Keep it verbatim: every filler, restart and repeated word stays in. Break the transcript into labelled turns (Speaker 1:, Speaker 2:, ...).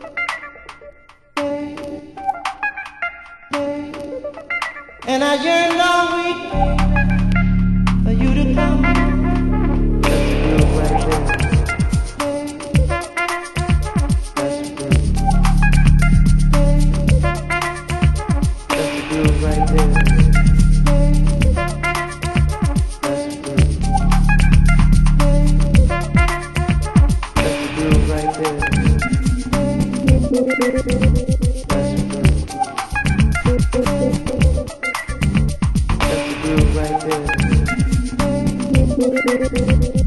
Speaker 1: And I yearned all week for you to come. That's the groove right there. That's the groove. That's the groove right there. That's the groove. That's the groove right there.